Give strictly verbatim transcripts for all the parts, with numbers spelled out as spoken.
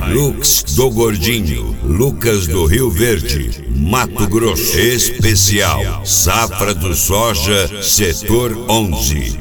Hilux do Gordinho, Lucas do Rio Verde, Mato Grosso. Especial Safra do Soja, Setor onze.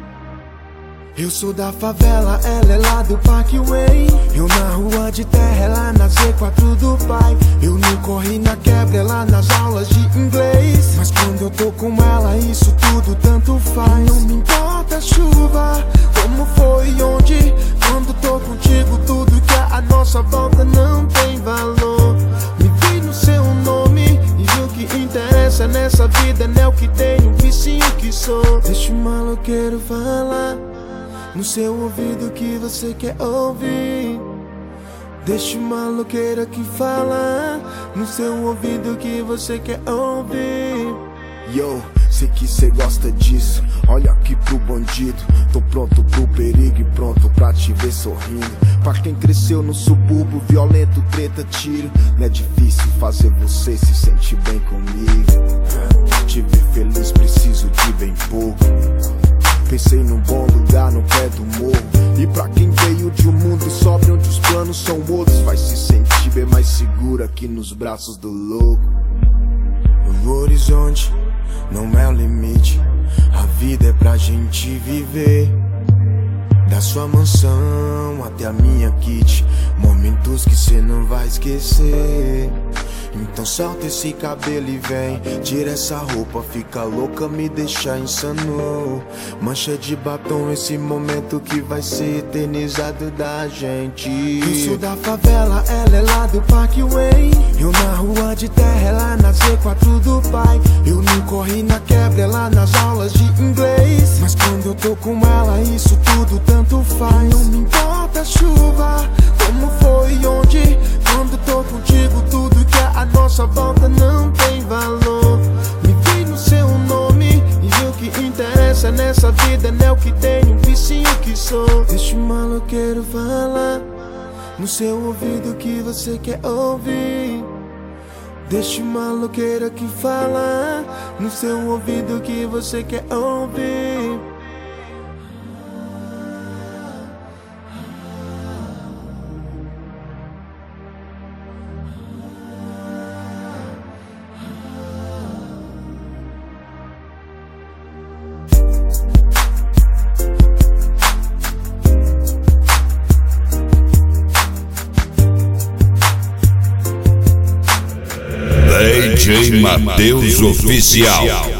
Eu sou da favela, ela é lá do Parkway. Eu na rua de terra, ela na Z quatro do pai. Eu não corri na quebra, ela nas aulas de inglês. Mas quando eu tô com ela, isso tudo tanto faz. Não me importa a chuva, como foi e onde. Quando tô contigo, tudo que é a nossa volta não tem valor. Me vi no seu nome e o que interessa nessa vida não é o que tenho, e sim o que sou. Deixa o maloqueiro falar no seu ouvido que você quer ouvir. Deixa o maloqueiro que fala no seu ouvido que você quer ouvir. Yo, sei que cê gosta disso. Olha aqui pro bandido. Tô pronto pro perigo e pronto pra te ver sorrindo. Pra quem cresceu no subúrbio, violento, treta, tiro. Não é difícil fazer você se sentir bem comigo. Te ver feliz preciso de bem pouco. Pensei num bom lugar no pé do morro. E pra quem veio de um mundo sóbrio onde os planos são outros, vai se sentir bem mais seguro aqui nos braços do louco. O horizonte não é o limite, a vida é pra gente viver. Da sua mansão até a minha kit, momentos que cê não vai esquecer. Então solta esse cabelo e vem, tira essa roupa, fica louca, me deixa insano. Mancha de batom, esse momento que vai ser eternizado da gente. Eu sou da favela, ela é lá do Parkway. Eu na rua de terra, ela na Z quatro do pai. Eu não corri na quebra, ela nas aulas de inglês. Mas quando eu tô com ela, isso tudo tanto faz. Não me importa a chuva, como foi e onde. Quando tô contigo, tudo que é a nossa volta não tem valor. Me vi no seu nome e o que interessa nessa vida não é o que tenho, e sim o que sou. Deixa o maloqueiro falar no seu ouvido que você quer ouvir. Deixa o maloqueiro que fala no seu ouvido que você quer ouvir. D J Matheus Oficial.